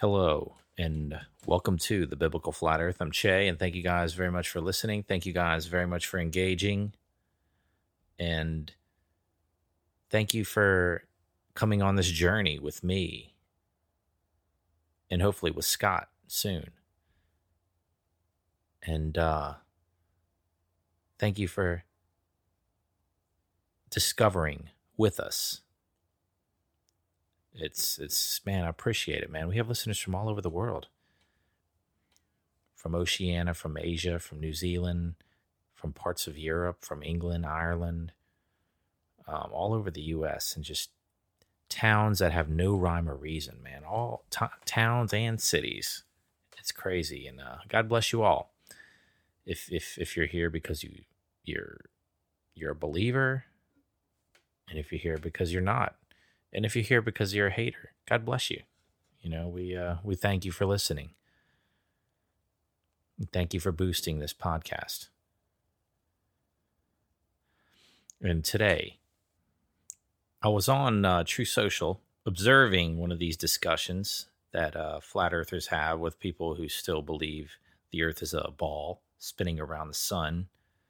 Hello, and welcome to the Biblical Flat Earth. I'm Che, and thank you guys very much for listening. Thank you guys very much for engaging, and thank you for coming on this journey with me, and hopefully with Scott soon. And thank you for discovering with us. It's man, I appreciate it, man. We have listeners from all over the world. From Oceania, from Asia, from New Zealand, from parts of Europe, from England, Ireland, all over the U.S., and just towns that have no rhyme or reason, man. All towns and cities. It's crazy, and God bless you all. If you're here because you're a believer, and if you're here because you're not, and if you're here because you're a hater, God bless you. You know, we thank you for listening. Thank you for boosting this podcast. And today, I was on True Social observing one of these discussions that flat earthers have with people who still believe the earth is a ball spinning around the sun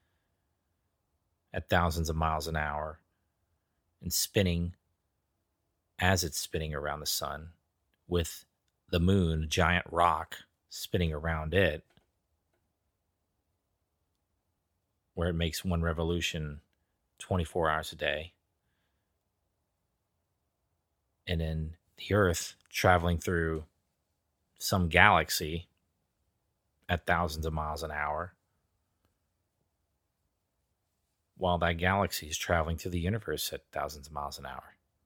at thousands of miles an hour and spinning as it's spinning around the sun, with the moon, a giant rock, spinning around it, where it makes one revolution 24 hours a day. And then the earth traveling through some galaxy at thousands of miles an hour, while that galaxy is traveling through the universe at thousands of miles an hour.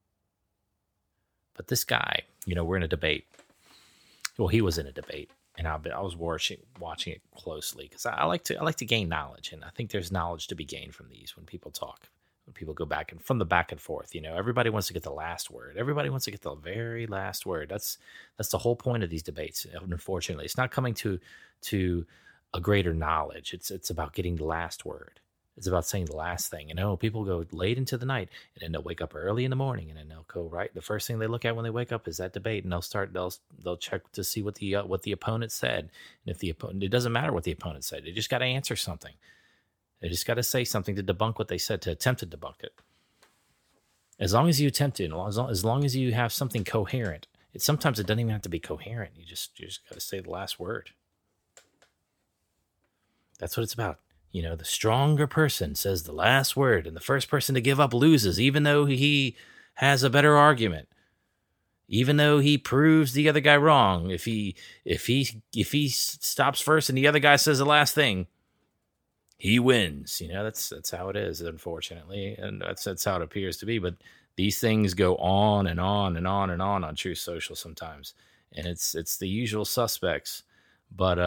But this guy, we're in a debate. Well, he was in a debate, and I was watching it closely because I like to gain knowledge, and I think there's knowledge to be gained from these when people talk, when people go back and forth. Everybody wants to get the last word. Everybody wants to get the very last word. That's the whole point of these debates. Unfortunately, it's not coming to a greater knowledge. It's about getting the last word. It's about saying the last thing. People go late into the night, and then they'll wake up early in the morning, and then they'll go right. The first thing they look at when they wake up is that debate, and they'll check to see what the opponent said. And if it doesn't matter what the opponent said, they just got to answer something. They just got to say something to debunk what they said, to attempt to debunk it. As long as you attempt it, as long as you have something coherent, sometimes it doesn't even have to be coherent. You just got to say the last word. That's what it's about. The stronger person says the last word, and the first person to give up loses, even though he has a better argument, even though he proves the other guy wrong. If he stops first and the other guy says the last thing, he wins. That's how it is, unfortunately, and that's how it appears to be. But these things go on and on and on and on True Social sometimes, and it's the usual suspects. But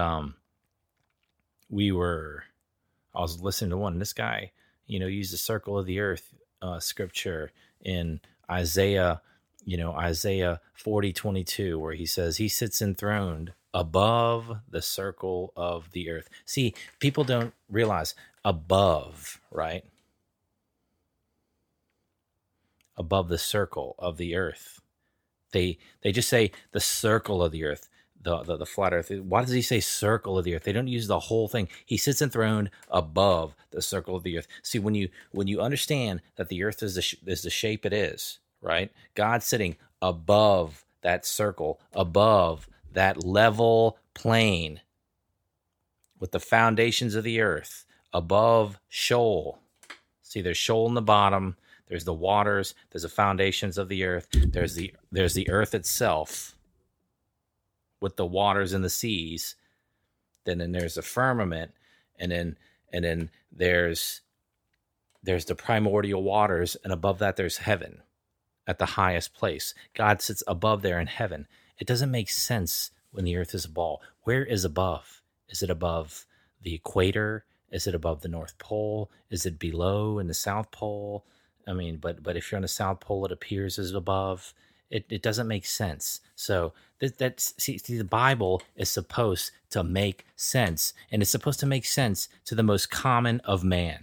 I was listening to one, and this guy, used the circle of the earth scripture in Isaiah 40:22, where he says he sits enthroned above the circle of the earth. See, people don't realize above, right? Above the circle of the earth. They just say the circle of the earth. The flat earth. Why does he say circle of the earth? They don't use the whole thing. He sits enthroned above the circle of the earth. See, when you understand that the earth is the shape it is, right? God's sitting above that circle, above that level plane with the foundations of the earth, above Sheol. See, there's Sheol in the bottom. There's the waters. There's the foundations of the earth. There's the earth itself, with the waters and the seas. Then there's the firmament, and then there's the primordial waters, and above that there's heaven at the highest place. God sits above there in heaven. It doesn't make sense when the earth is a ball. Where is above? Is it above the equator? Is it above the North Pole? Is it below in the South Pole? I mean, but if you're on the South Pole, it appears as above. It doesn't make sense. So the Bible is supposed to make sense, and it's supposed to make sense to the most common of man.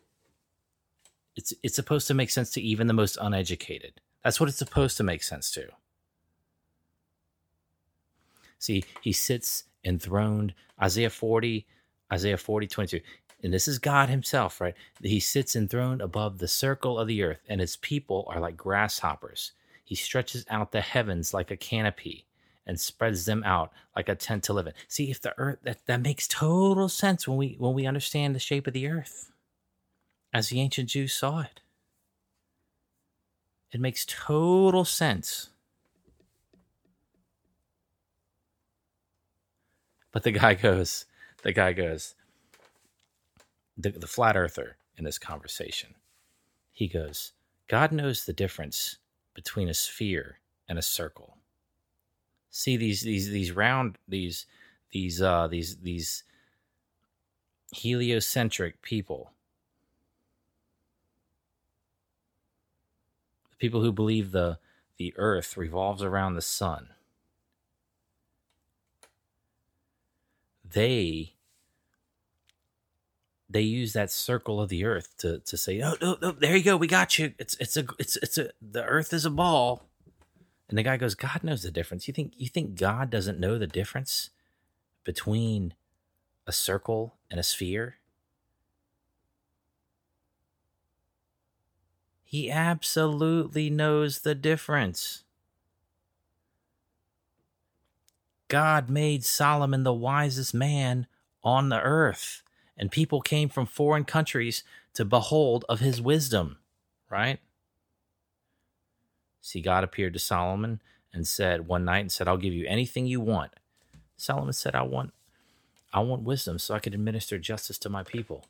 It's supposed to make sense to even the most uneducated. That's what it's supposed to make sense to. See, he sits enthroned. Isaiah 40:22. And this is God himself, right? He sits enthroned above the circle of the earth, and his people are like grasshoppers. He stretches out the heavens like a canopy and spreads them out like a tent to live in. See, if the earth, that makes total sense when we understand the shape of the earth as the ancient Jews saw it. It makes total sense. But the flat earther in this conversation, he goes, God knows the difference between a sphere and a circle. See these round these heliocentric people, the people who believe the earth revolves around the sun. They use that circle of the earth to say, no, there you go, we got you. The earth is a ball. And the guy goes, God knows the difference. You think God doesn't know the difference between a circle and a sphere? He absolutely knows the difference. God made Solomon the wisest man on the earth, and people came from foreign countries to behold of his wisdom, right? See, God appeared to Solomon and said one night and said, I'll give you anything you want. Solomon said, I want wisdom so I could administer justice to my people.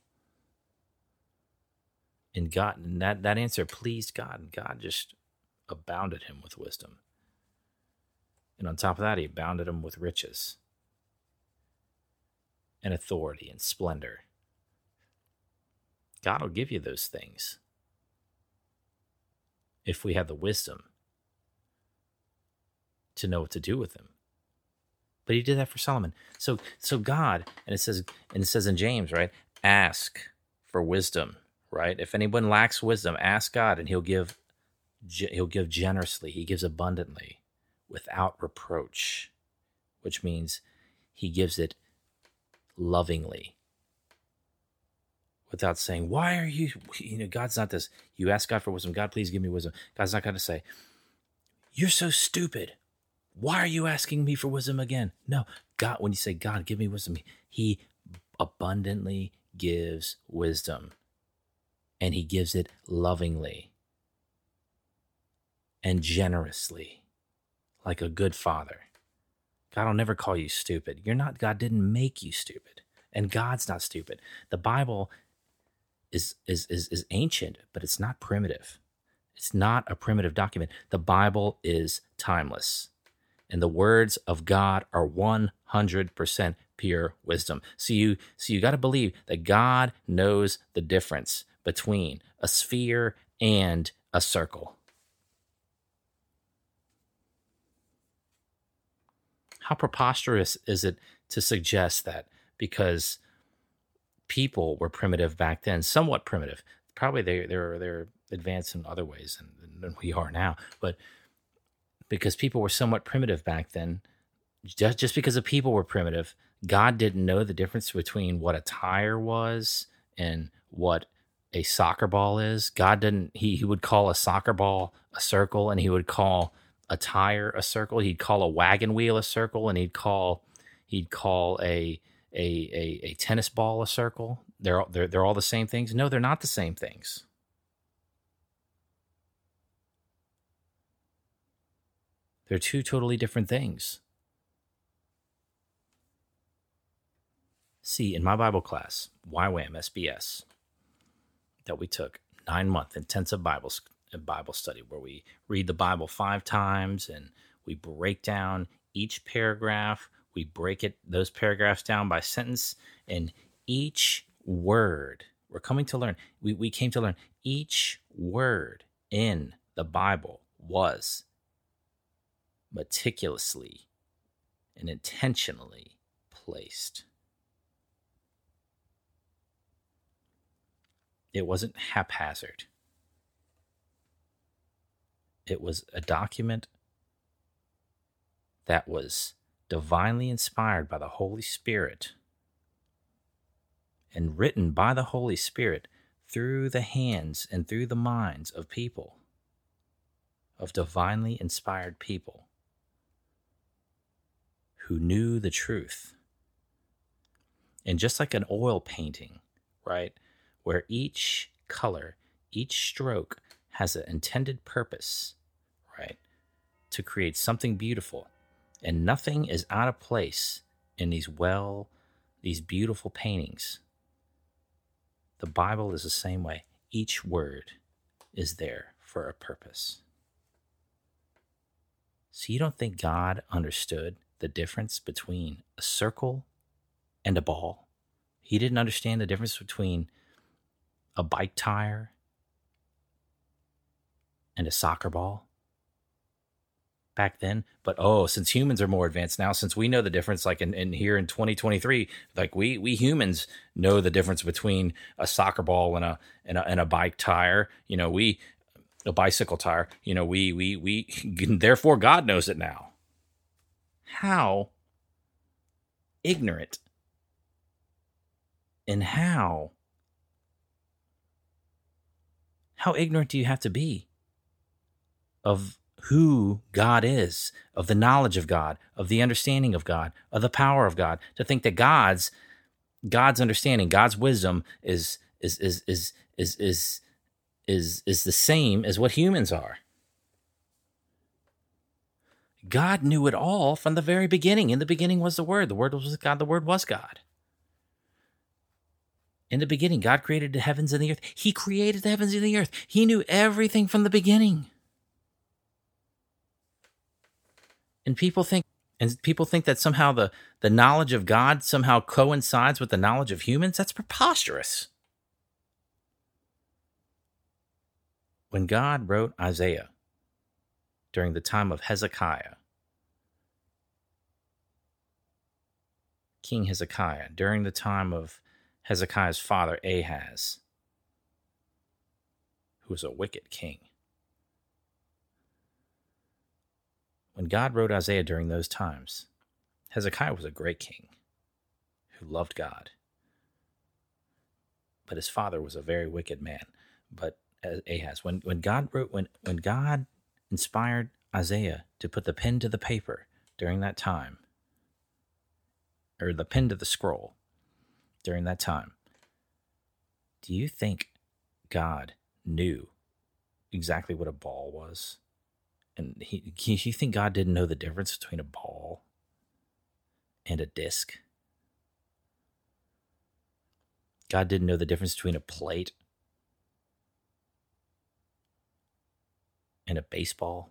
And that answer pleased God, and God just abounded him with wisdom. And on top of that, he abounded him with riches and authority and splendor. God will give you those things if we have the wisdom to know what to do with them. But he did that for Solomon. So God, and it says in James, right? Ask for wisdom, right? If anyone lacks wisdom, ask God, and he'll give generously. He gives abundantly, without reproach, which means he gives it lovingly, without saying, why are you, God's not this. You ask God for wisdom. God, please give me wisdom. God's not going to say, you're so stupid. Why are you asking me for wisdom again? No, God, when you say, God, give me wisdom, he abundantly gives wisdom, and he gives it lovingly and generously, like a good father. God will never call you stupid. You're not. God didn't make you stupid, and God's not stupid. The Bible is ancient, but it's not primitive. It's not a primitive document. The Bible is timeless, and the words of God are 100% pure wisdom. So you got to believe that God knows the difference between a sphere and a circle. How preposterous is it to suggest that because people were primitive back then, somewhat primitive. Probably they're advanced in other ways than we are now, but because people were somewhat primitive back then, just because the people were primitive, God didn't know the difference between what a tire was and what a soccer ball is. God didn't. He would call a soccer ball a circle, and he would call a tire a circle. He'd call a wagon wheel a circle, and he'd call a tennis ball a circle. They're all the same things. No, they're not the same things. They're two totally different things. See, in my Bible class, YWAM SBS, that we took 9-month intensive Bible study, where we read the Bible 5 times and we break down each paragraph. We break those paragraphs down by sentence, and each word we're coming to learn. We came to learn each word in the Bible was meticulously and intentionally placed. It wasn't haphazard. It was a document that was divinely inspired by the Holy Spirit and written by the Holy Spirit through the hands and through the minds of people, of divinely inspired people who knew the truth. And just like an oil painting, right, where each color, each stroke has an intended purpose, right, to create something beautiful, and nothing is out of place in these beautiful paintings. The Bible is the same way. Each word is there for a purpose. So you don't think God understood the difference between a circle and a ball? He didn't understand the difference between a bike tire and a soccer ball back then. But since humans are more advanced now, since we know the difference, like in here in 2023, like we humans know the difference between a soccer ball and a bike tire. A bicycle tire. We therefore God knows it now. How ignorant and how ignorant do you have to be of who God is, of the knowledge of God, of the understanding of God, of the power of God, to think that God's understanding, God's wisdom is the same as what humans are. God knew it all from the very beginning. In the beginning was the Word. The Word was with God. The Word was God. In the beginning, God created the heavens and the earth. He created the heavens and the earth. He knew everything from the beginning. And people think that somehow the knowledge of God somehow coincides with the knowledge of humans. That's preposterous. When God wrote Isaiah during the time of Hezekiah, King Hezekiah, during the time of Hezekiah's father Ahaz, who was a wicked king. When God wrote Isaiah during those times, Hezekiah was a great king who loved God. But his father was a very wicked man. But Ahaz, when God inspired Isaiah to put the pen to the paper during that time, or the pen to the scroll during that time, do you think God knew exactly what a ball was? And you think God didn't know the difference between a ball and a disc? God didn't know the difference between a plate and a baseball?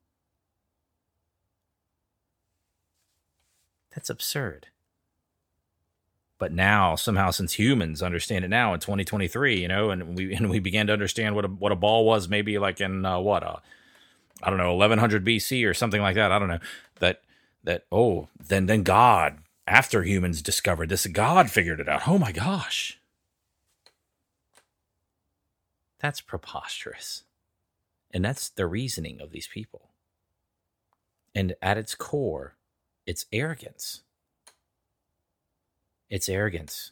That's absurd. But now, somehow, since humans understand it now in 2023, and we began to understand what a ball was, maybe like in 1100 BC or something like that. I don't know. Then God, after humans discovered this, God figured it out. Oh my gosh. That's preposterous. And that's the reasoning of these people. And at its core, it's arrogance. It's arrogance.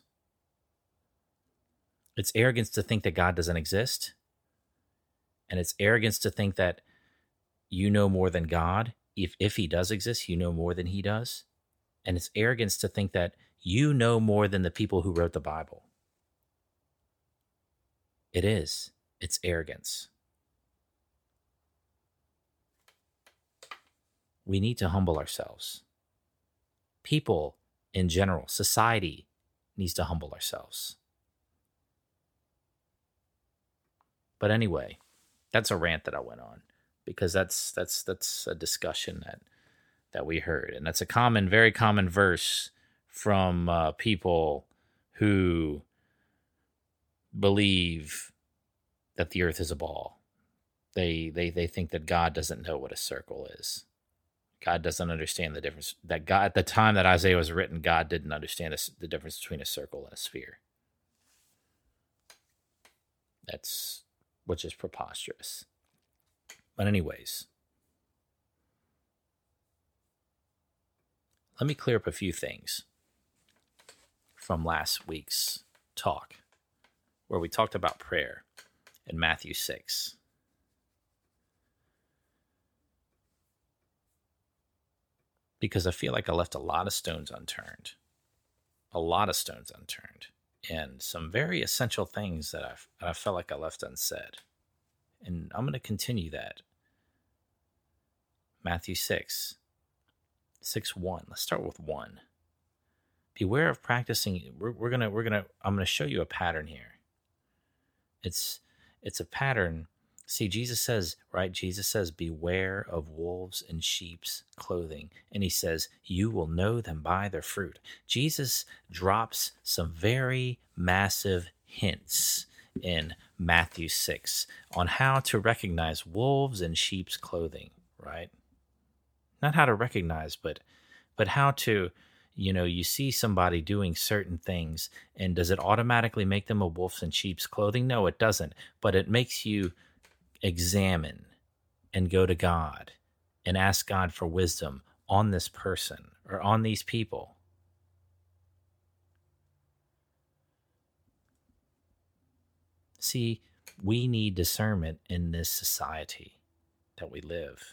It's arrogance to think that God doesn't exist. And it's arrogance to think that you know more than God. If he does exist, you know more than he does. And it's arrogance to think that you know more than the people who wrote the Bible. It is. It's arrogance. We need to humble ourselves. People in general, society needs to humble ourselves. But anyway, that's a rant that I went on, because that's a discussion that we heard, and that's a very common verse from people who believe that the earth is a ball. They think that God doesn't know what a circle is. God doesn't understand the difference. That God, at the time that Isaiah was written, God didn't understand the difference between a circle and a sphere. Which is preposterous. But anyways, let me clear up a few things from last week's talk, where we talked about prayer in Matthew 6. Because I feel like I left a lot of stones unturned. A lot of stones unturned. And some very essential things that I felt like I left unsaid. And I'm going to continue that. Matthew 6. 6:1. Let's start with 1. Beware of practicing. I'm gonna show you a pattern here. It's a pattern. See, Jesus says, beware of wolves in sheep's clothing. And he says, you will know them by their fruit. Jesus drops some very massive hints in Matthew 6 on how to recognize wolves in sheep's clothing, right? Not how to recognize, but how to, you see somebody doing certain things, and does it automatically make them a wolf in sheep's clothing? No, it doesn't. But it makes you examine and go to God and ask God for wisdom on this person or on these people. See, we need discernment in this society that we live.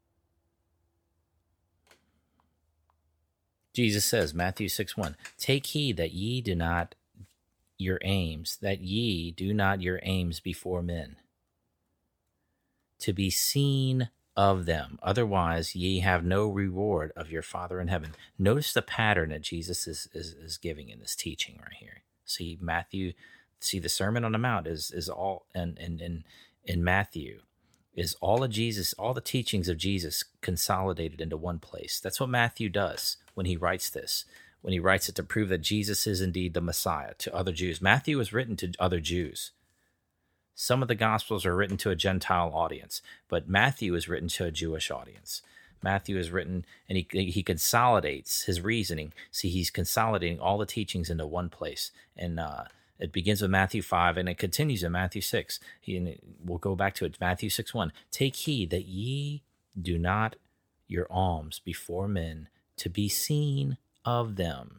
Jesus says, Matthew 6:1, take heed that ye do not your aims before men, to be seen of them. Otherwise, ye have no reward of your Father in heaven. Notice the pattern that Jesus is giving in this teaching right here. See, the Sermon on the Mount is all, and in Matthew, is all of Jesus, all the teachings of Jesus consolidated into one place. That's what Matthew does when he writes this. When he writes it to prove that Jesus is indeed the Messiah to other Jews. Matthew was written to other Jews. Some of the Gospels are written to a Gentile audience, but Matthew is written to a Jewish audience. Matthew is written, and he consolidates his reasoning. See, he's consolidating all the teachings into one place. And it begins with Matthew 5, and it continues in Matthew 6. We'll go back to it, Matthew 6:1. Take heed that ye do not your alms before men, to be seen of them.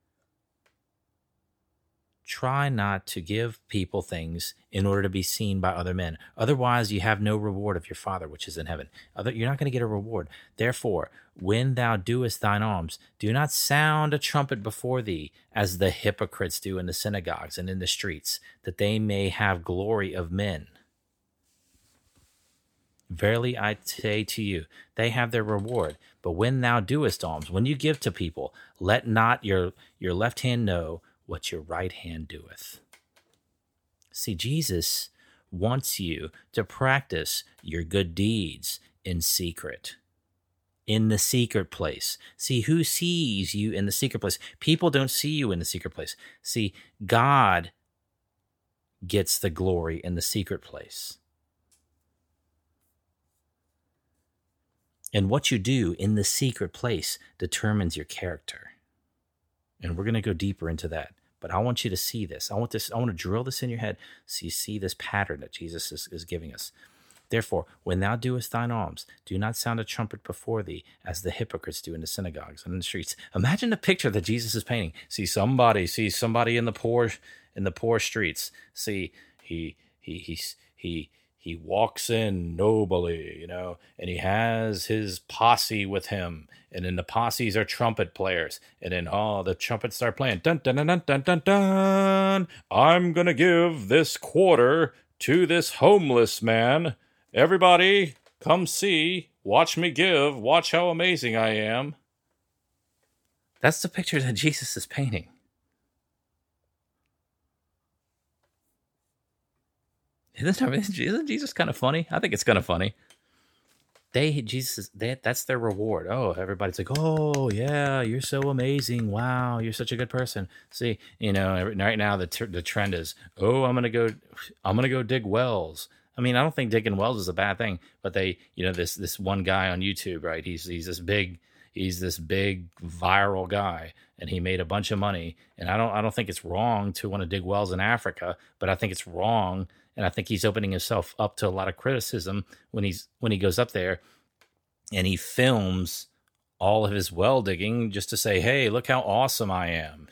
Try not to give people things in order to be seen by other men. Otherwise, you have no reward of your Father which is in heaven. You're not going to get a reward. Therefore, when thou doest thine alms, do not sound a trumpet before thee, as the hypocrites do in the synagogues and in the streets, that they may have glory of men. Verily I say to you, they have their reward. But when thou doest alms, when you give to people, let not your left hand know what your right hand doeth. See, Jesus wants you to practice your good deeds in secret, in the secret place. See, who sees you in the secret place? People don't see you in the secret place. See, God gets the glory in the secret place. And what you do in the secret place determines your character. And we're going to go deeper into that. But I want you to see this. I want to drill this in your head so you see this pattern that Jesus is giving us. Therefore, when thou doest thine alms, do not sound a trumpet before thee, as the hypocrites do in the synagogues and in the streets. Imagine the picture that Jesus is painting. See somebody in the poor streets. See, he walks in nobly, and he has his posse with him. And then the posses are trumpet players. And then, the trumpets start playing. Dun, dun, dun, dun, dun, dun, dun. I'm going to give this quarter to this homeless man. Everybody, come see. Watch me give. Watch how amazing I am. That's the picture that Jesus is painting. Isn't Jesus kind of funny? I think it's kind of funny. That's their reward. Oh, everybody's like, oh yeah, you're so amazing. Wow, you're such a good person. See, right now the trend is, oh, I'm gonna go dig wells. I mean, I don't think digging wells is a bad thing, but they, this one guy on YouTube, right? He's this big viral guy, and he made a bunch of money. And I don't think it's wrong to want to dig wells in Africa, but I think it's wrong. And I think he's opening himself up to a lot of criticism when he goes up there and he films all of his well digging just to say, hey, look how awesome I am.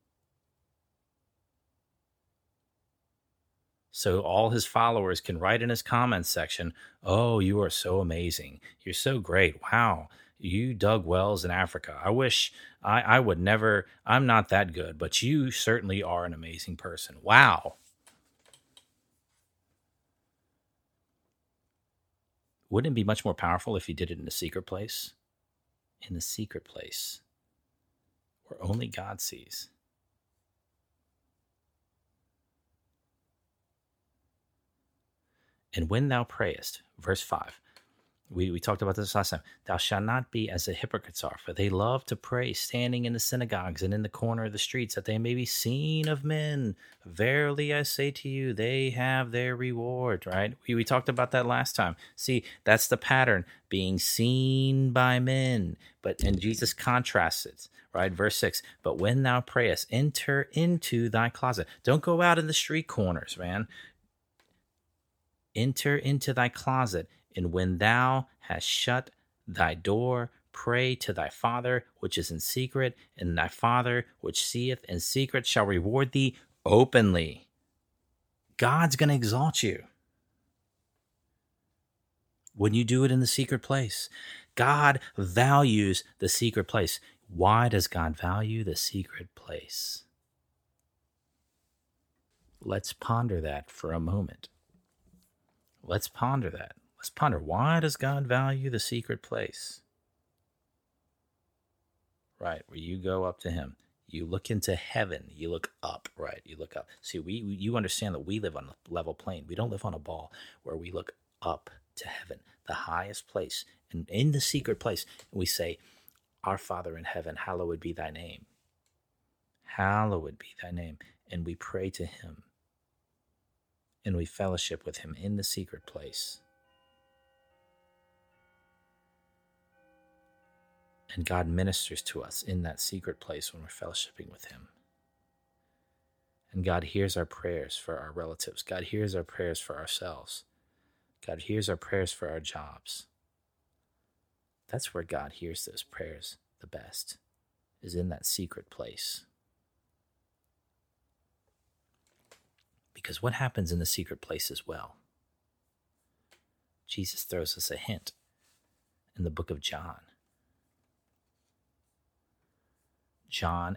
So all his followers can write in his comments section, oh, you are so amazing. You're so great. Wow. You dug wells in Africa. I wish I would never, I'm not that good, but you certainly are an amazing person. Wow. Wouldn't it be much more powerful if he did it in a secret place? In the secret place where only God sees. And when thou prayest, verse 5, we talked about this last time. Thou shalt not be as the hypocrites are, for they love to pray standing in the synagogues and in the corner of the streets, that they may be seen of men. Verily I say to you, they have their reward, right? We talked about that last time. See, that's the pattern, being seen by men. And Jesus contrasts it, right? Verse 6, but when thou prayest, enter into thy closet. Don't go out in the street corners, man. Enter into thy closet, and when thou hast shut thy door, pray to thy Father which is in secret, and thy Father which seeth in secret shall reward thee openly. God's going to exalt you when you do it in the secret place. God values the secret place. Why does God value the secret place? Let's ponder that for a moment. Let's ponder that. Let's ponder, why does God value the secret place? Right, where you go up to him. You look into heaven. You look up, right? You look up. See, you understand that we live on a level plane. We don't live on a ball where we look up to heaven, the highest place, and in the secret place. And we say, our Father in heaven, hallowed be thy name. Hallowed be thy name. And we pray to him. And we fellowship with him in the secret place. And God ministers to us in that secret place when we're fellowshipping with him. And God hears our prayers for our relatives. God hears our prayers for ourselves. God hears our prayers for our jobs. That's where God hears those prayers the best, is in that secret place. Because what happens in the secret place as well? Jesus throws us a hint in the book of John. John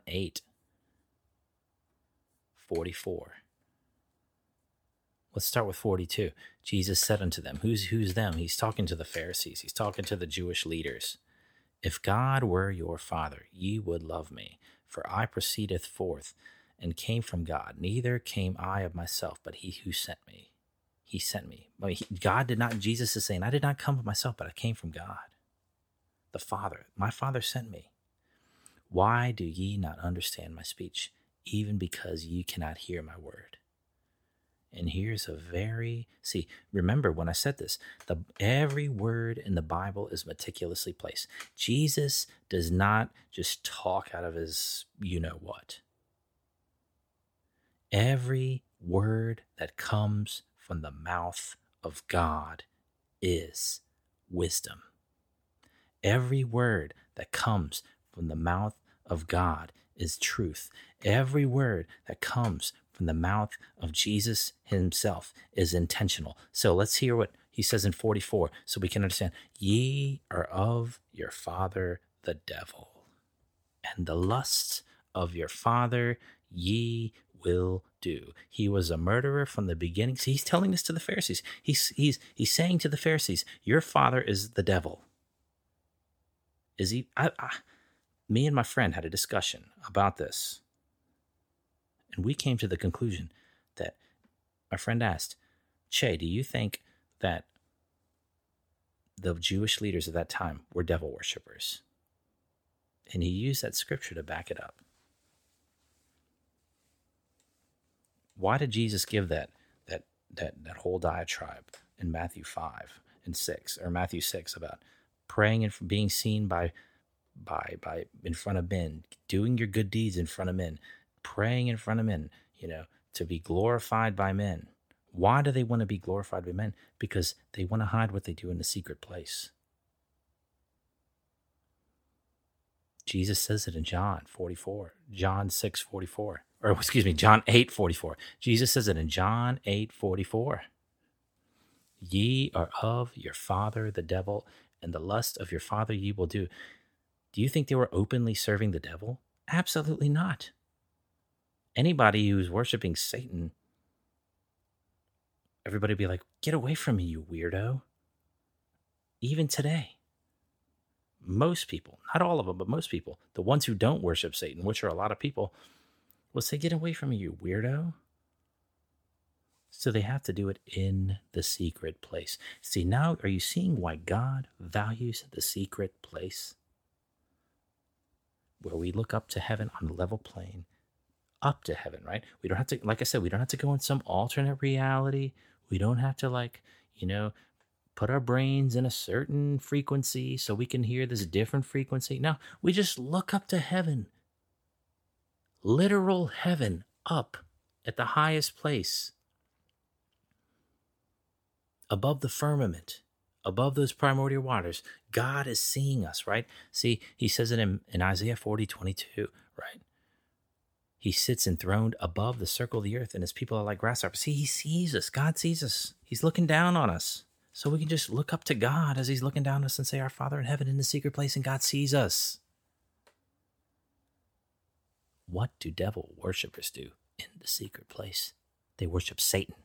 8:44. Let's start with 42. Jesus said unto them, who's them? He's talking to the Pharisees. He's talking to the Jewish leaders. If God were your Father, ye would love me, for I proceedeth forth and came from God. Neither came I of myself, but he who sent me. He sent me. God did not, Jesus is saying, I did not come of myself, but I came from God. The Father, my Father sent me. Why do ye not understand my speech, even because ye cannot hear my word? And here's remember when I said this, every word in the Bible is meticulously placed. Jesus does not just talk out of his you-know-what. Every word that comes from the mouth of God is wisdom. Every word that comes from the mouth of God is truth. Every word that comes from the mouth of Jesus himself is intentional. So let's hear what he says in 44 so we can understand. Ye are of your father the devil, and the lusts of your father ye will do. He was a murderer from the beginning. See, he's telling this to the Pharisees. He's saying to the Pharisees, your father is the devil. Is he? Me and my friend had a discussion about this, and we came to the conclusion that my friend asked, Che, do you think that the Jewish leaders of that time were devil worshippers? And he used that scripture to back it up. Why did Jesus give that whole diatribe in Matthew 5 and 6, or Matthew 6, about praying and being seen by in front of men, doing your good deeds in front of men, praying in front of men, to be glorified by men? Why do they want to be glorified by men? Because they want to hide what they do in the secret place. Jesus says it in John 44, John 6:44, or excuse me, John 8:44. Jesus says it in John 8:44. Ye are of your father the devil, and the lust of your father ye will do. Do you think they were openly serving the devil? Absolutely not. Anybody who's worshiping Satan, everybody would be like, get away from me, you weirdo. Even today, most people, not all of them, but most people, the ones who don't worship Satan, which are a lot of people, will say, get away from me, you weirdo. So they have to do it in the secret place. See, now are you seeing why God values the secret place? Where we look up to heaven on a level plane, up to heaven, right? We don't have to, like I said, we don't have to go in some alternate reality. We don't have to put our brains in a certain frequency so we can hear this different frequency. No, we just look up to heaven. Literal heaven, up at the highest place. Above the firmament, above those primordial waters, God is seeing us, right? See, he says it in Isaiah 40:22, right? He sits enthroned above the circle of the earth, and his people are like grasshoppers. See, he sees us. God sees us. He's looking down on us. So we can just look up to God as he's looking down on us and say, our Father in heaven in the secret place, and God sees us. What do devil worshipers do in the secret place? They worship Satan.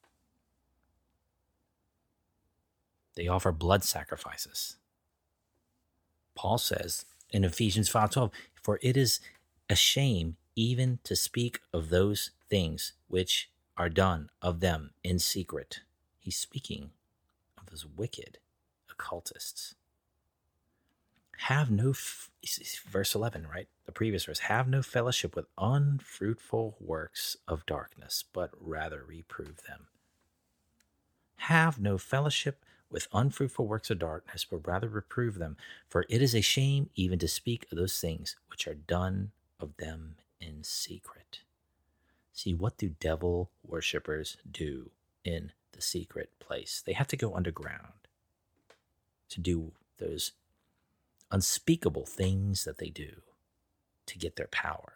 They offer blood sacrifices. Paul says in Ephesians 5:12, for it is a shame even to speak of those things which are done of them in secret. He's speaking of those wicked occultists. Have no, verse 11, right? The previous verse, have no fellowship with unfruitful works of darkness, but rather reprove them. Have no fellowship with unfruitful works of darkness, but rather reprove them. For it is a shame even to speak of those things which are done of them in secret. See, what do devil worshippers do in the secret place? They have to go underground to do those unspeakable things that they do to get their power.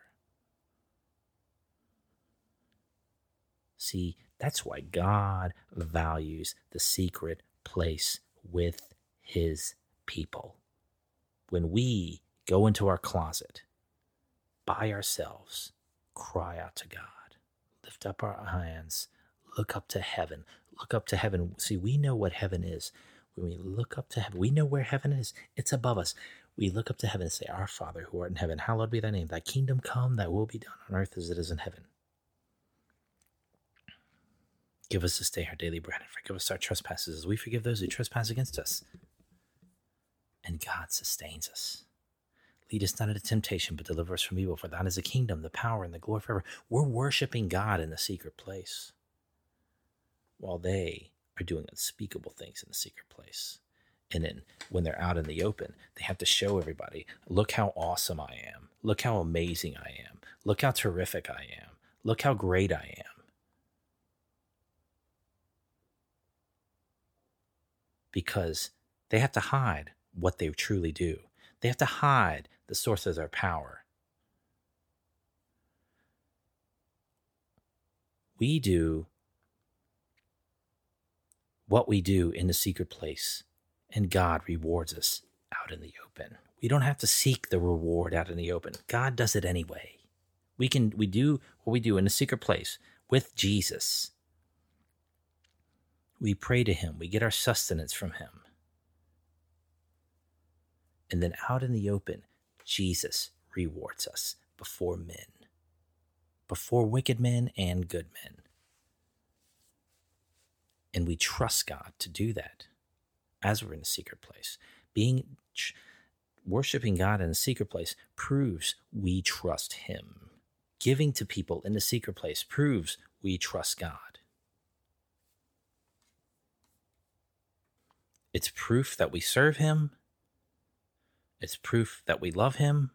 See, that's why God values the secret place with his people. When we go into our closet by ourselves, cry out to God, lift up our hands, look up to heaven. Look up to heaven. See, we know what heaven is. When we look up to heaven, we know where heaven is. It's above us. We look up to heaven and say, our Father who art in heaven, hallowed be thy name. Thy kingdom come, thy will be done on earth as it is in heaven. Give us this day our daily bread, and forgive us our trespasses as we forgive those who trespass against us. And God sustains us. Lead us not into temptation, but deliver us from evil. For thine is the kingdom, the power, and the glory forever. We're worshiping God in the secret place, while they are doing unspeakable things in the secret place. And then when they're out in the open, they have to show everybody, look how awesome I am. Look how amazing I am. Look how terrific I am. Look how great I am. Because they have to hide what they truly do. They have to hide the source of their power. We do what we do in the secret place, and God rewards us out in the open. We don't have to seek the reward out in the open. God does it anyway. We do what we do in the secret place with Jesus. We pray to him. We get our sustenance from him. And then out in the open, Jesus rewards us before men, before wicked men and good men. And we trust God to do that as we're in the secret place. Worshiping God in the secret place proves we trust him. Giving to people in the secret place proves we trust God. It's proof that we serve him. It's proof that we love him.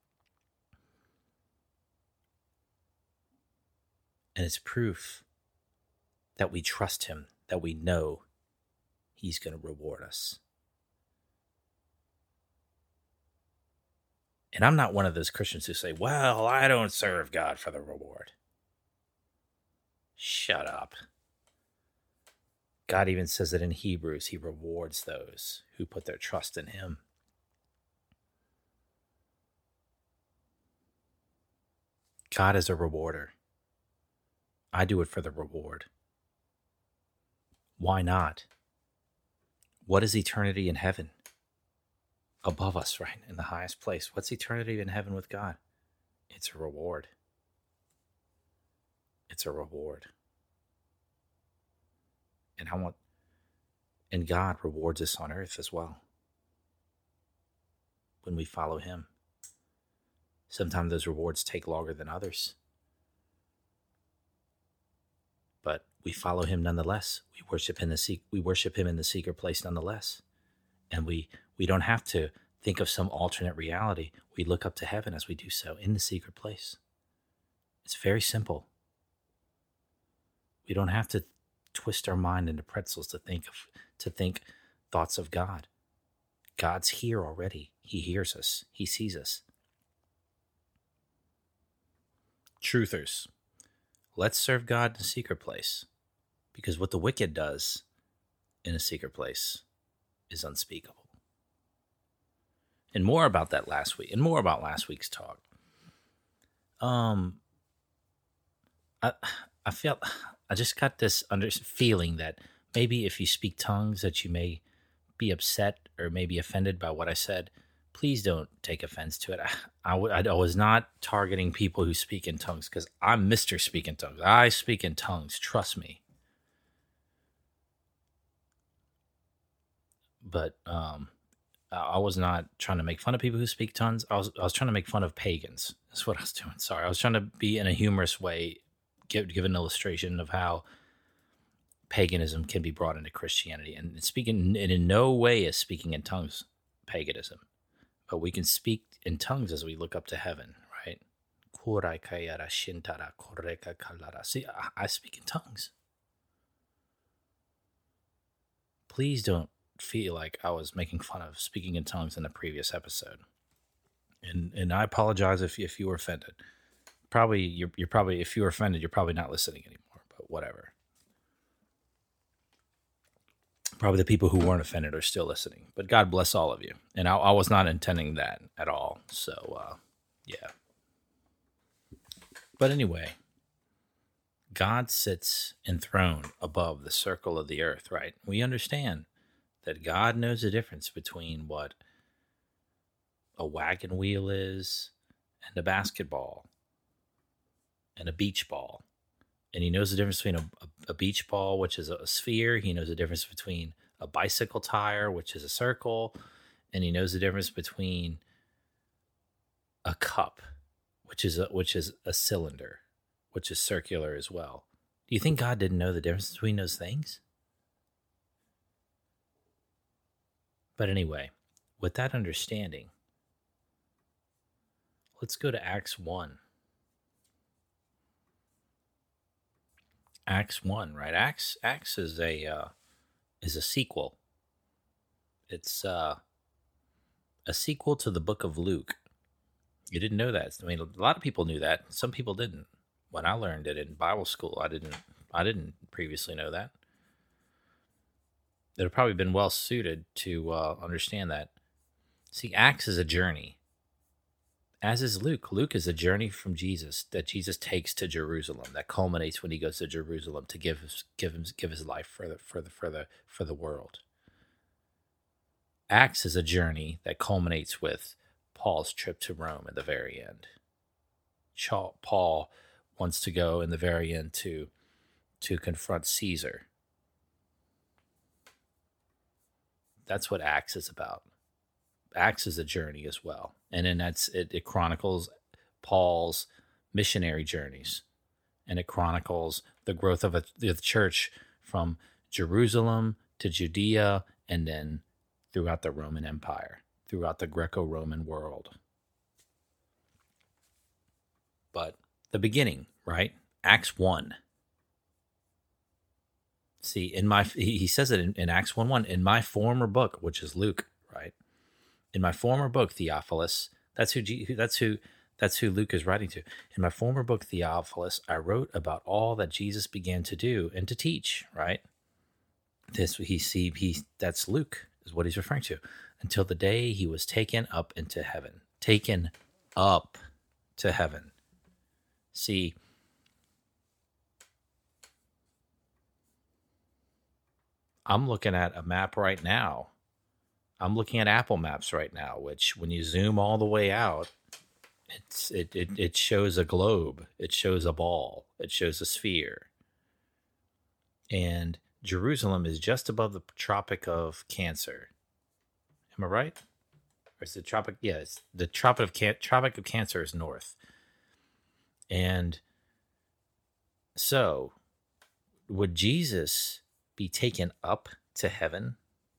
And it's proof that we trust him, that we know he's going to reward us. And I'm not one of those Christians who say, well, I don't serve God for the reward. Shut up. God even says that in Hebrews, he rewards those who put their trust in him. God is a rewarder. I do it for the reward. Why not? What is eternity in heaven? Above us, right? In the highest place. What's eternity in heaven with God? It's a reward. It's a reward. And God rewards us on earth as well when we follow him. Sometimes those rewards take longer than others. But we follow him nonetheless. We worship him in the secret place nonetheless. And we don't have to think of some alternate reality. We look up to heaven as we do so in the secret place. It's very simple. We don't have to twist our mind into pretzels to think thoughts of God. God's here already. He hears us. He sees us. Truthers, let's serve God in a secret place, because what the wicked does in a secret place is unspeakable. And more about that last week, and more about last week's talk. I just got this feeling that maybe if you speak tongues that you may be upset or maybe offended by what I said. Please don't take offense to it. I was not targeting people who speak in tongues, because I'm Mr. Speak in Tongues. I speak in tongues, trust me. But I was not trying to make fun of people who speak tongues. I was trying to make fun of pagans. That's what I was doing. Sorry. I was trying to be in a humorous way, give an illustration of how paganism can be brought into Christianity. And in no way is speaking in tongues paganism. But we can speak in tongues as we look up to heaven, right? See, I speak in tongues. Please don't feel like I was making fun of speaking in tongues in the previous episode. And I apologize if you were offended. You're probably, if you were offended, you're probably not listening anymore, but whatever. Probably the people who weren't offended are still listening, but God bless all of you. And I was not intending that at all. So, yeah. But anyway, God sits enthroned above the circle of the earth, right? We understand that God knows the difference between what a wagon wheel is and a basketball and a beach ball. And he knows the difference between a beach ball, which is a sphere. He knows the difference between a bicycle tire, which is a circle. And he knows the difference between a cup, which is a cylinder, which is circular as well. Do you think God didn't know the difference between those things? But anyway, with that understanding, let's go to Acts 1. Acts 1, right? Acts is a sequel. It's a sequel to the book of Luke. You didn't know that. I mean, a lot of people knew that. Some people didn't. When I learned it in Bible school, I didn't previously know that. It would have probably been well suited to understand that. See, Acts is a journey. As is Luke. Luke is a journey from Jesus that Jesus takes to Jerusalem, that culminates when he goes to Jerusalem to give his life for the world. Acts is a journey that culminates with Paul's trip to Rome at the very end. Paul wants to go in the very end to confront Caesar. That's what Acts is about. Acts is a journey as well. And then it chronicles Paul's missionary journeys. And it chronicles the growth of the church from Jerusalem to Judea and then throughout the Roman Empire, throughout the Greco-Roman world. But the beginning, right? Acts 1. See, he says it in Acts 1:1, in my former book, which is Luke, right? In my former book, Theophilus, That's who Luke is writing to. In my former book, Theophilus, I wrote about all that Jesus began to do and to teach. Right. That's Luke is what he's referring to. Until the day he was taken up into heaven. Taken up to heaven. See, I'm looking at a map right now. I'm looking at Apple Maps right now, which when you zoom all the way out, it shows a globe, it shows a ball, it shows a sphere. And Jerusalem is just above the Tropic of Cancer. Am I right? Or is the tropic? Yeah, it's the Tropic of Cancer is north. And so, would Jesus be taken up to heaven?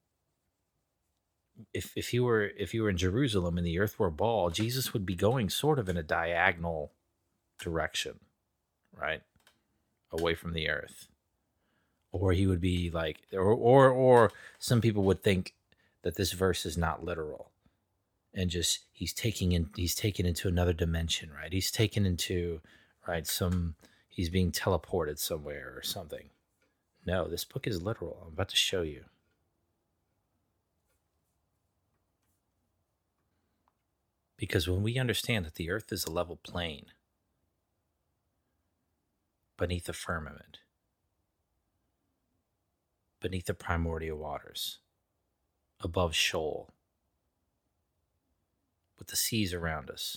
If you were in Jerusalem and the earth were a ball, Jesus would be going sort of in a diagonal direction, right? Away from the earth. Or he would be like, or some people would think that this verse is not literal, and just he's taken into another dimension, right? He's taken into, right, he's being teleported somewhere or something. No, this book is literal. I'm about to show you. Because when we understand that the earth is a level plane beneath the firmament, beneath the primordial waters, above Sheol, with the seas around us,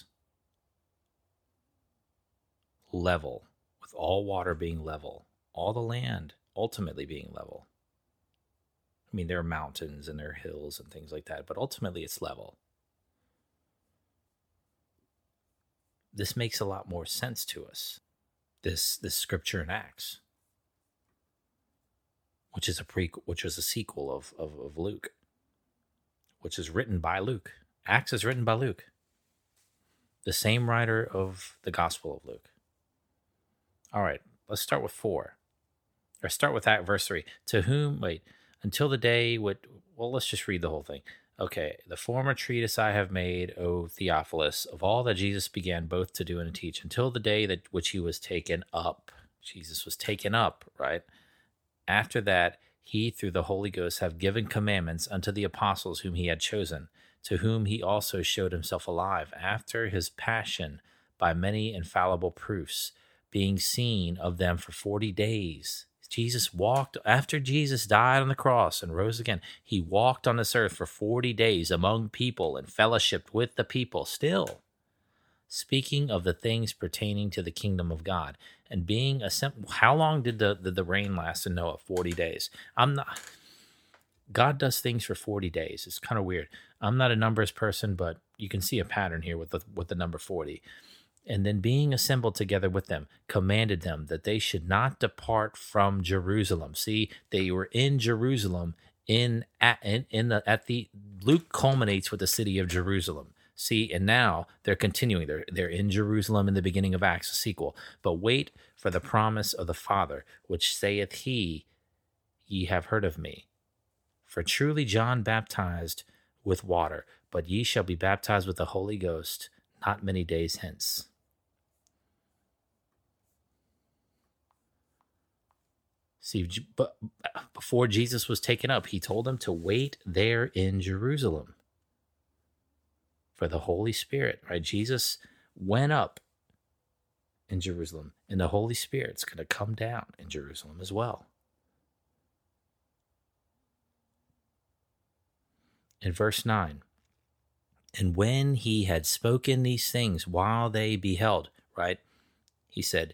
level, with all water being level, all the land ultimately being level. I mean, there are mountains and there are hills and things like that, but ultimately it's level. This makes a lot more sense to us, this scripture in Acts, which is a sequel of Luke, which is written by Luke. Acts is written by Luke, the same writer of the Gospel of Luke. All right, let's start with 4. Or start with that verse 3. Until the day let's just read the whole thing. Okay, the former treatise I have made, O Theophilus, of all that Jesus began both to do and to teach, until the day that which he was taken up. Jesus was taken up, right? After that, he, through the Holy Ghost, have given commandments unto the apostles whom he had chosen, to whom he also showed himself alive, after his passion, by many infallible proofs, being seen of them for 40 days. After Jesus died on the cross and rose again, he walked on this earth for 40 days among people and fellowshiped with the people, still speaking of the things pertaining to the kingdom of God. And being how long did the rain last in Noah? 40 days. God does things for 40 days. It's kind of weird. I'm not a numbers person, but you can see a pattern here with the number 40. And then being assembled together with them, commanded them that they should not depart from Jerusalem. See, they were in Jerusalem Luke culminates with the city of Jerusalem. See, and now they're continuing. They're in Jerusalem in the beginning of Acts, a sequel. But wait for the promise of the Father, which saith he, ye have heard of me. For truly John baptized with water, but ye shall be baptized with the Holy Ghost not many days hence. See, but before Jesus was taken up, he told them to wait there in Jerusalem for the Holy Spirit, right? Jesus went up in Jerusalem, and the Holy Spirit's going to come down in Jerusalem as well. In verse 9, and when he had spoken these things while they beheld, right? He said,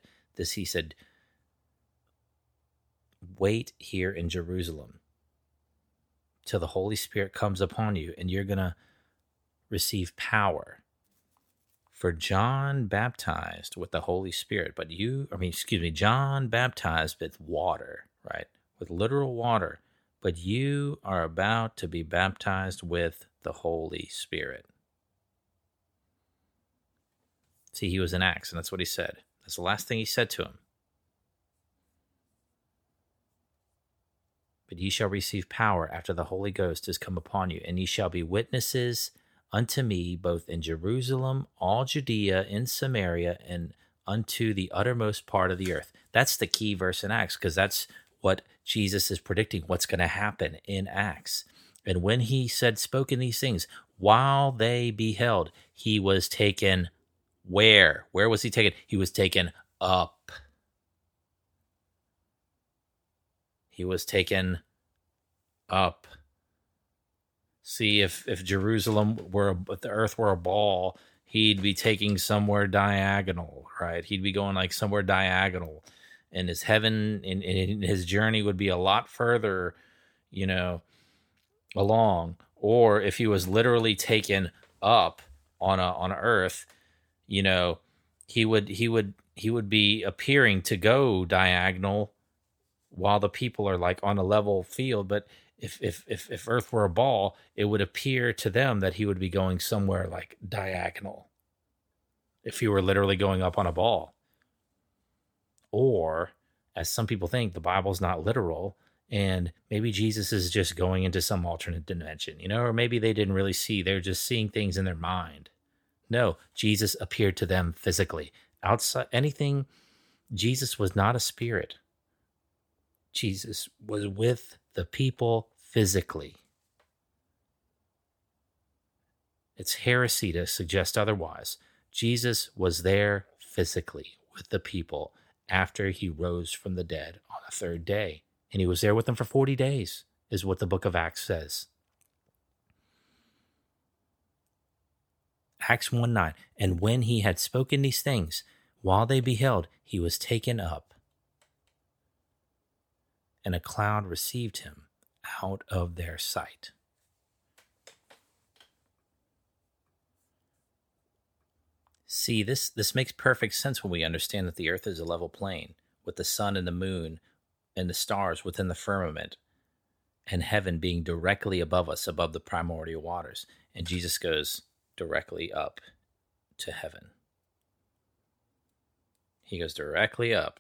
wait here in Jerusalem till the Holy Spirit comes upon you, and you're going to receive power. For John baptized with the Holy Spirit, John baptized with water, right? With literal water, but you are about to be baptized with the Holy Spirit. See, he was in Acts, and that's what he said. That's the last thing he said to him. But ye shall receive power after the Holy Ghost is come upon you, and ye shall be witnesses unto me, both in Jerusalem, all Judea, in Samaria, and unto the uttermost part of the earth. That's the key verse in Acts, because that's what Jesus is predicting, what's going to happen in Acts. And when he spoken these things, while they beheld, he was taken where? Where was he taken? He was taken up. He was taken up. See, if Jerusalem if the earth were a ball, he'd be taking somewhere diagonal, right? He'd be going like somewhere diagonal, and his heaven in his journey would be a lot further, along. Or if he was literally taken up on earth, he would be appearing to go diagonal while the people are like on a level field. But if earth were a ball, it would appear to them that he would be going somewhere like diagonal if he were literally going up on a ball. Or, as some people think, the Bible's not literal, and maybe Jesus is just going into some alternate dimension, or maybe they didn't really see, they're just seeing things in their mind. No, Jesus appeared to them physically. Outside anything, Jesus was not a spirit. Jesus was with the people physically. It's heresy to suggest otherwise. Jesus was there physically with the people after he rose from the dead on the third day. And he was there with them for 40 days, is what the book of Acts says. Acts 1:9. And when he had spoken these things, while they beheld, he was taken up, and a cloud received him out of their sight. See, this makes perfect sense when we understand that the earth is a level plane, with the sun and the moon and the stars within the firmament, and heaven being directly above us, above the primordial waters. And Jesus goes directly up to heaven. He goes directly up.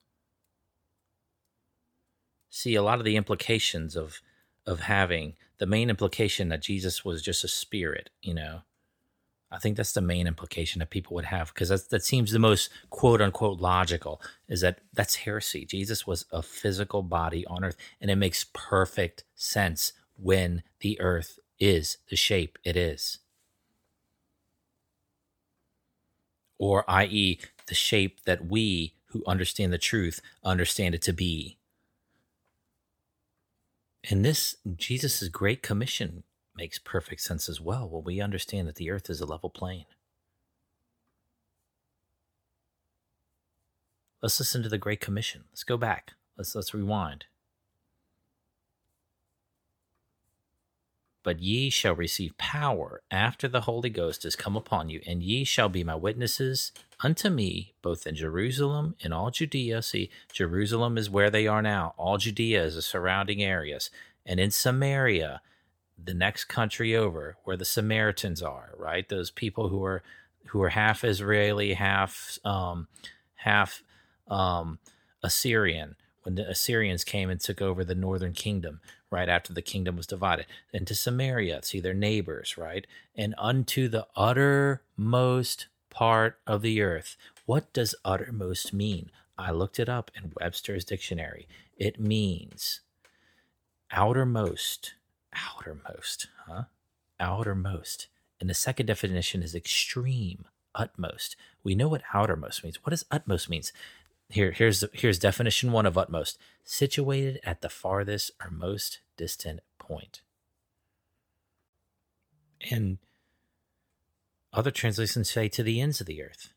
See, a lot of the implications of having, the main implication that Jesus was just a spirit, I think that's the main implication that people would have, because that seems the most quote unquote logical, is that's heresy. Jesus was a physical body on earth, and it makes perfect sense when the earth is the shape it is. Or i.e., the shape that we who understand the truth understand it to be. And this, Jesus' Great Commission, makes perfect sense as well when we understand that the earth is a level plane. Let's listen to the Great Commission. Let's go back. Let's rewind. But ye shall receive power after the Holy Ghost is come upon you, and ye shall be my witnesses unto me, both in Jerusalem and all Judea. See, Jerusalem is where they are now. All Judea is the surrounding areas. And in Samaria, the next country over, where the Samaritans are, right? Those people who are half Israeli, half Assyrian, when the Assyrians came and took over the northern kingdom, right after the kingdom was divided. Into Samaria, see, their neighbors, right? And unto the uttermost part of the earth. What does uttermost mean? I looked it up in Webster's dictionary. It means outermost. Outermost. And the second definition is extreme, utmost. We know what outermost means. What does utmost means? Here's definition 1 of utmost. Situated at the farthest or most distant point. And other translations say to the ends of the earth.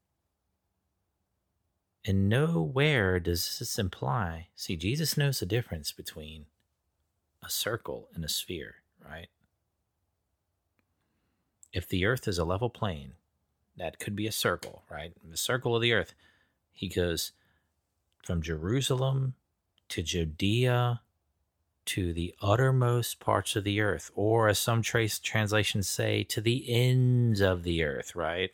And nowhere does this imply. See, Jesus knows the difference between a circle and a sphere, right? If the earth is a level plane, that could be a circle, right? The circle of the earth. He goes from Jerusalem to Judea to the uttermost parts of the earth, or as some translations say, to the ends of the earth, right?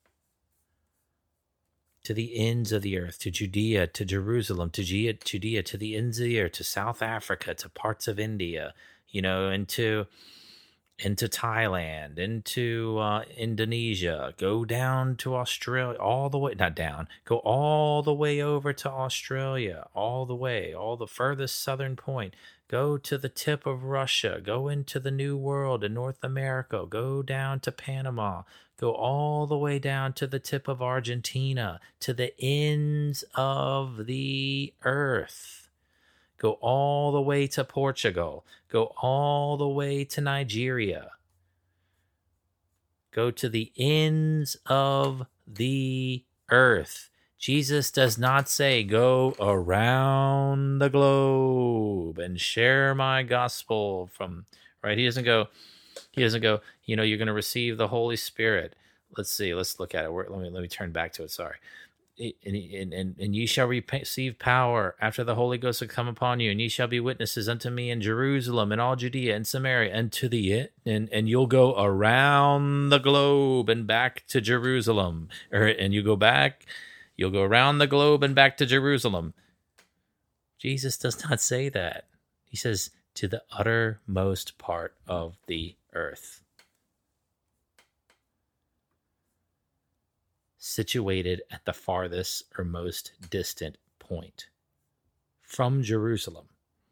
To the ends of the earth, to Judea, to Jerusalem, to Judea, to the ends of the earth, to South Africa, to parts of India, and to into Thailand, into Indonesia, go down to Australia, all the way, not down, go all the way over to Australia, all the way, all the furthest southern point, go to the tip of Russia, go into the New World in North America, go down to Panama, go all the way down to the tip of Argentina, to the ends of the earth. Go all the way to Portugal. Go all the way to Nigeria. Go to the ends of the earth. Jesus does not say, go around the globe and share my gospel from, right? He doesn't go, you're going to receive the Holy Spirit. Let's see, let's look at it. Let me turn back to it. Sorry. And ye shall receive power after the Holy Ghost will come upon you, and ye shall be witnesses unto me in Jerusalem and all Judea and Samaria and to the end, and you'll go around the globe and back to Jerusalem, you'll go around the globe and back to Jerusalem. Jesus does not say that. He says to the uttermost part of the earth. Situated at the farthest or most distant point from Jerusalem.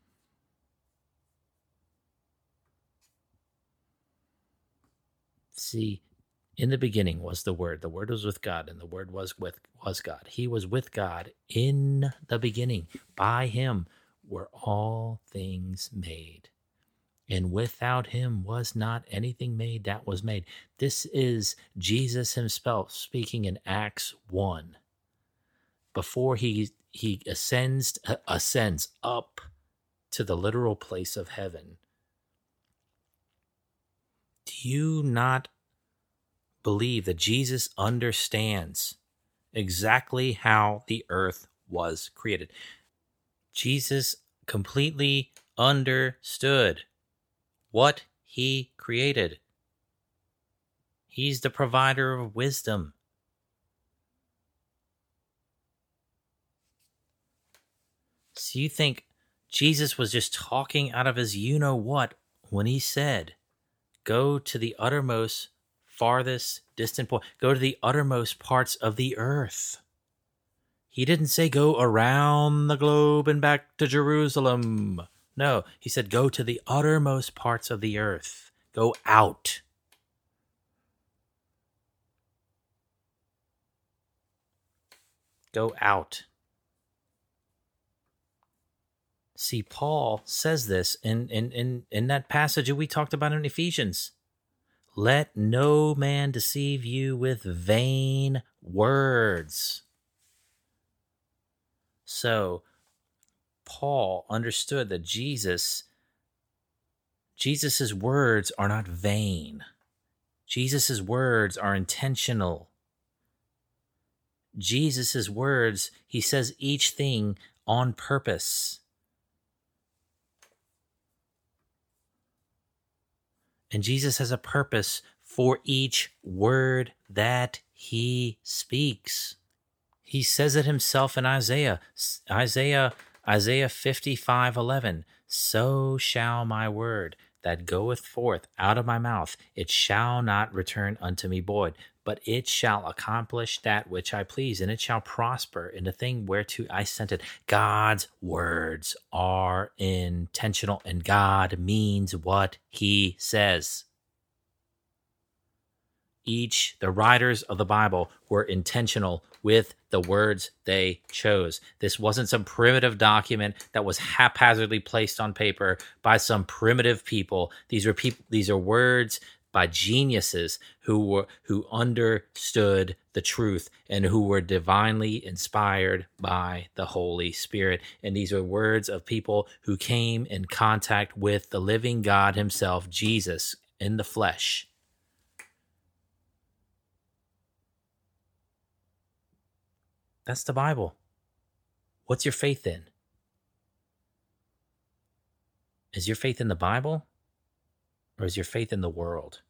See, in the beginning was the Word. The Word was with God, and the Word was God. He was with God in the beginning. By him were all things made. And without him was not anything made that was made. This is Jesus himself speaking in Acts 1. Before he ascends up to the literal place of heaven. Do you not believe that Jesus understands exactly how the earth was created? Jesus completely understood what he created. He's the provider of wisdom. So you think Jesus was just talking out of his you-know-what when he said, go to the uttermost, farthest, distant point. Go to the uttermost parts of the earth. He didn't say go around the globe and back to Jerusalem. No, he said, go to the uttermost parts of the earth. Go out. Go out. See, Paul says this in that passage that we talked about in Ephesians. Let no man deceive you with vain words. So, Paul understood that Jesus's words are not vain. Jesus's words are intentional. Jesus's words, he says each thing on purpose. And Jesus has a purpose for each word that he speaks. He says it himself in Isaiah 55:11. So shall my word that goeth forth out of my mouth, it shall not return unto me void, but it shall accomplish that which I please, and it shall prosper in the thing whereto I sent it. God's words are intentional, and God means what he says. The writers of the Bible were intentional with the words they chose. This wasn't some primitive document that was haphazardly placed on paper by some primitive people. These are words by geniuses who understood the truth and who were divinely inspired by the Holy Spirit. And these are words of people who came in contact with the living God himself, Jesus, in the flesh. That's the Bible. What's your faith in? Is your faith in the Bible? Or is your faith in the world?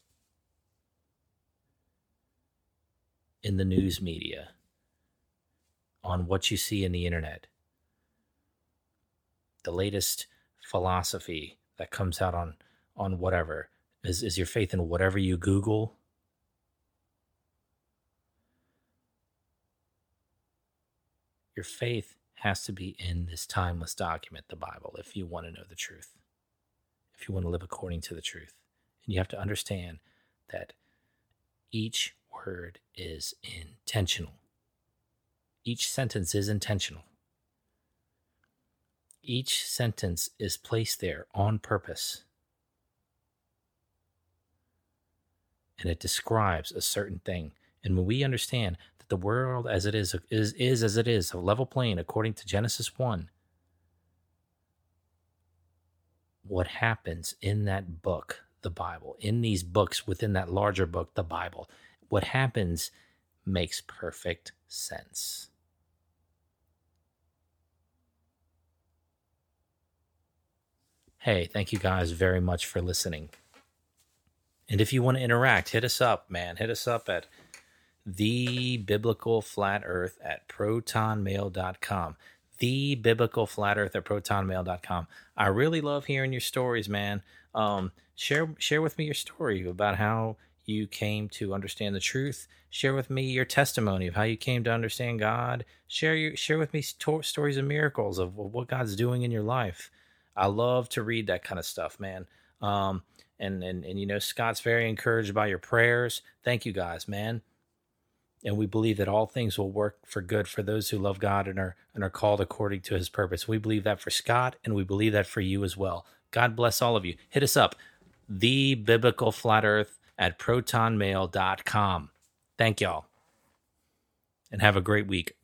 In the news media? On what you see in the internet? The latest philosophy that comes out on whatever. Is your faith in whatever you Google? Your faith has to be in this timeless document, the Bible, if you want to know the truth, if you want to live according to the truth. And you have to understand that each word is intentional. Each sentence is intentional. Each sentence is placed there on purpose. And it describes a certain thing. And when we understand that the world as it is as it is, a level plane according to Genesis 1, what happens in that book, the Bible, in these books within that larger book, the Bible, what happens makes perfect sense. Hey, thank you guys very much for listening. And if you want to interact, hit us up, man. Hit us up at thebiblicalflatearth@protonmail.com. Thebiblicalflatearth@protonmail.com. I really love hearing your stories, man. Share with me your story about how you came to understand the truth. Share with me your testimony of how you came to understand God. Share with me stories of miracles of what God's doing in your life. I love to read that kind of stuff, man. And Scott's very encouraged by your prayers. Thank you guys, man. And we believe that all things will work for good for those who love God and are called according to his purpose. We believe that for Scott, and we believe that for you as well. God bless all of you. Hit us up, thebiblicalflatearth@protonmail.com. Thank y'all, and have a great week.